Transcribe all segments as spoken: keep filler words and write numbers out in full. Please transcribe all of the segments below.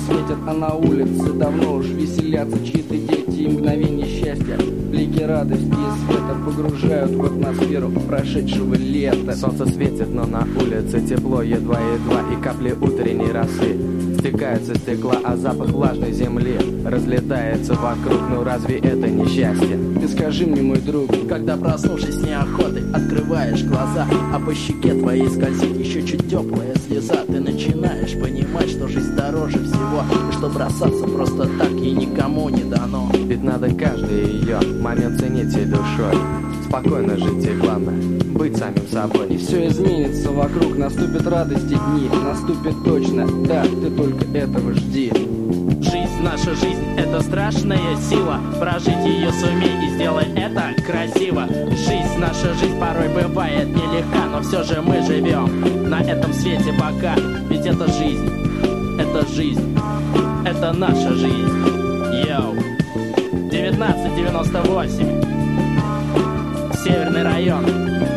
светят, а на улице давно уж веселятся чьи-то дети, и мгновение счастья, блики радости и света погружают в атмосферу прошедшего лета. Солнце светит, но на улице тепло, едва-едва, и капли утренней росы стекают со стекла, а запах влажной земли разлетается вокруг. Ну разве это не счастье? Ты скажи мне, мой друг, когда, проснувшись с неохотой, открываешь глаза, а по щеке твоей скользит еще чуть теплая слеза, ты начинаешь понимать, что жизнь дороже всего, и что бросаться просто так ей никому не дано. Ведь надо каждый ее момент ценить всей душой, спокойно жить и главное быть самим собой. И все изменится вокруг, наступят радости дни, наступит точно, да, ты только этого жди. Жизнь, наша жизнь, это страшная сила, прожить ее сумей и сделай это красиво. Жизнь, наша жизнь порой бывает нелегка, но все же мы живем на этом свете пока. Ведь это жизнь, это жизнь, это наша жизнь. Йоу, девятнадцать девяносто восемь, Северный район.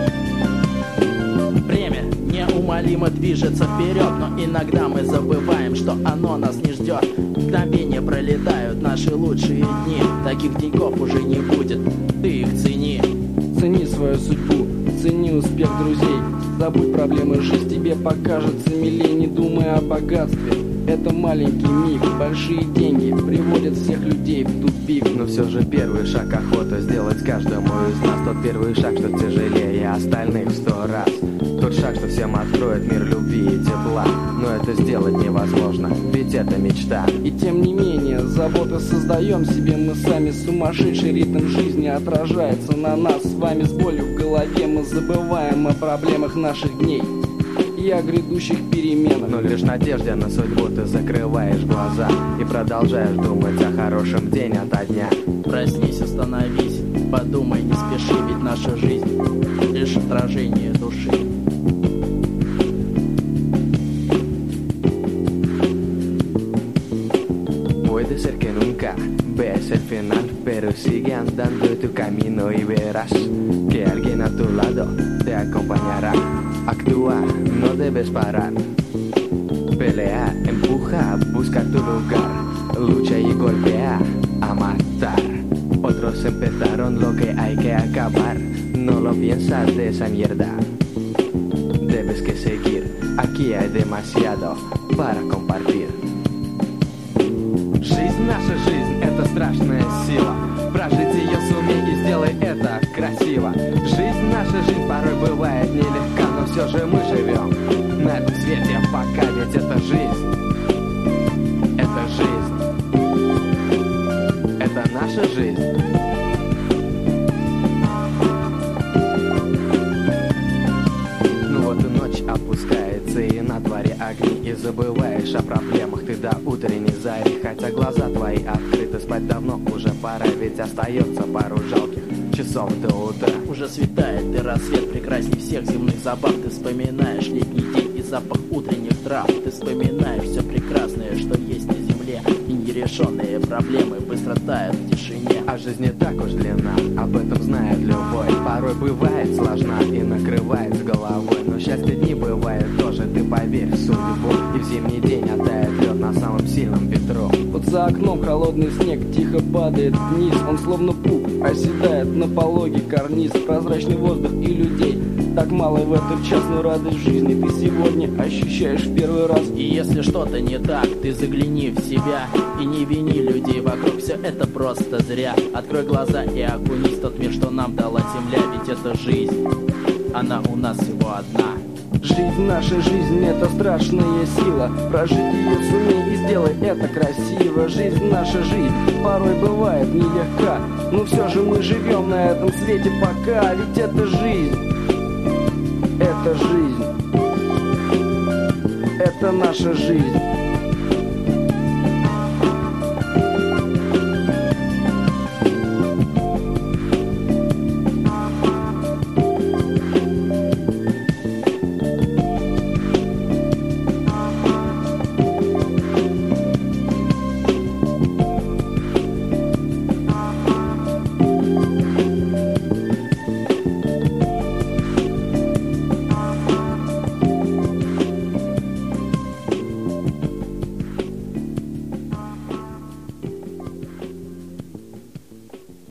Время неумолимо движется вперед, но иногда мы забываем, что оно нас не ждет. Мгновения пролетают наши лучшие дни, таких деньков уже не будет, ты их цени. Цени свою судьбу, цени успех друзей, забудь проблемы, жизнь тебе покажется милей, не думая о богатстве. Это маленький миг, большие деньги приводят всех людей в тупик. Но все же первый шаг охота сделать каждому из нас. Тот первый шаг, что тяжелее остальных в сто раз. Тот шаг, что всем откроет мир любви и тепла. Но это сделать невозможно, ведь это мечта. И тем не менее, заботы создаем себе мы сами. Сумасшедший ритм жизни отражается на нас с вами. С болью в голове мы забываем о проблемах наших дней и о грядущих переменах. Но лишь надежде на судьбу ты закрываешь глаза и продолжаешь думать о хорошем день ото дня. Проснись, остановись, подумай, не спеши, ведь наша жизнь лишь отражение души. Puede ser que nunca ves el final, pero sigue andando tu camino y verás que alguien a tu lado te acompañará. Actúa, no debes parar. Pelea, empuja, busca tu lugar. Lucha y golpea, a matar. Otros empezaron lo que hay que acabar. No lo piensas de esa mierda. Debes que seguir, aquí hay demasiado para compartir. Жизнь, наша жизнь, это страшная сила. Прожить ее сумей и сделай это красиво. Жизнь, наша жизнь порой бывает нелегка, но все же мы живем на этом свете пока, ведь это жизнь. Это жизнь. Это наша жизнь. Ну вот и ночь опускается, и на дворе огни, и забываешь о проблемах ты до утренней зари. Хотя глаза твои открыты, спать давно уже пора, ведь остается пару жалких часов до утра. Уже светает, и рассвет прекрасней всех земных забав. Ты вспоминаешь летний день и запах утренних трав. Ты вспоминаешь все прекрасное, что есть на земле, и нерешенные проблемы быстро тают в тишине. А жизнь не так уж длинна, об этом знает любой. Порой бывает сложна и накрывает с головой, но счастье дни бывает тоже, ты поверь в судьбу. И в зимний день оттает лед на самом сильном ветру. Вот за окном холодный снег тихо падает вниз. Он словно пух оседает на пологий карниз. Прозрачный воздух и людей так мало в этот час, но радость жизни ты сегодня ощущаешь в первый раз. И если что-то не так, ты загляни в себя и не вини людей вокруг, все это просто зря. Открой глаза и окунись в тот мир, что нам дала земля, ведь это жизнь, она у нас всего одна. Жизнь, наша жизнь, это страшная сила. Прожить ее сумей и сделай это красиво. Жизнь, наша жизнь, порой бывает нелегка, но все же мы живем на этом свете пока, ведь это жизнь. Это жизнь. Это наша жизнь.